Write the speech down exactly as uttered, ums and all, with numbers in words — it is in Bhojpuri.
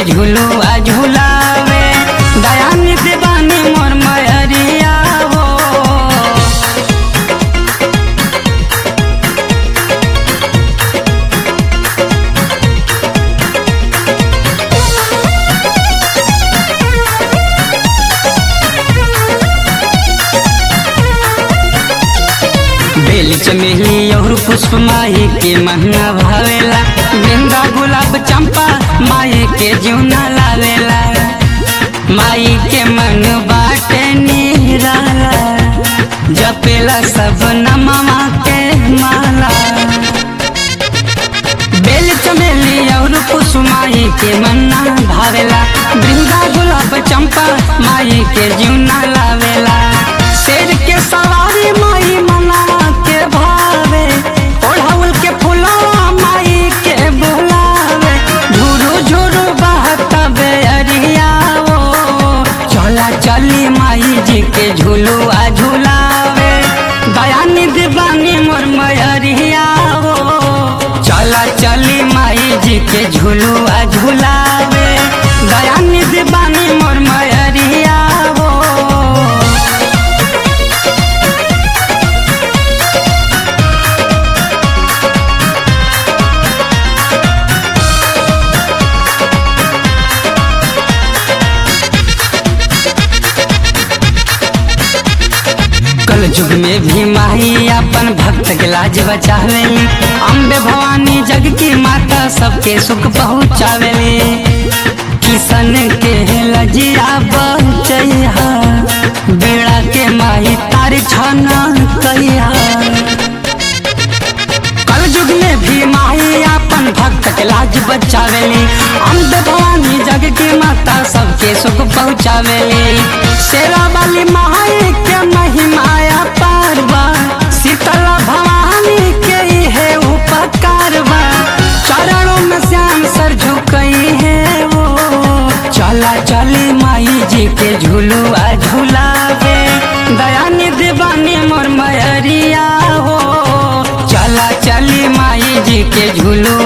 के झुलुआ झुलावे दयानिधि बानी मोर मयरिया हो। बेली चमेली और पुष्प माई के महंगा भावेला, गेंदा गुलाब चंपा माई के जीवना लावेला। माई के मन बाटे निराला, जपेला सब नमवा के माला। बेली चमेली और पुष्प माई के मन्ना भावेला, गेंदा गुलाब चंपा माई के जीवना लावेला। शेर के सवारी माई मना के भावे, ओढ़ाउल के फुलवा माई के बुलावे। झुरु झुरु बहता बेअरिया वो, चला चली माई जी के झुलुआ झुलावे दयानिधि बानी मोर मयरिया हो। चला चली माई जी के झुलुआ झुलावे दयानिधि बानी मोर मयरिया हो। युग में भी माही अपन भक्त के लाज बचावेली, अम्बे भवानी जग की माता सबके सुख पहुँचावेली। किसन के लजिया बचैहा, बेड़ा के माही तारी छाना कहिया। कल युग में भी माही अपन भक्त के लाज बचावेली, अम्बे भवानी जग की माता सबके सुख पहुँचावेली। शेरा वाली माही के महिमाया पारवा, शीतला भवानी के है उपकारवा। चरणों में श्याम सर झुकई है वो, चला चली माई जी के झुलुआ झुलावे दयानिधि बानी मोर मयरिया हो। चला चली माई जी के झुलुआ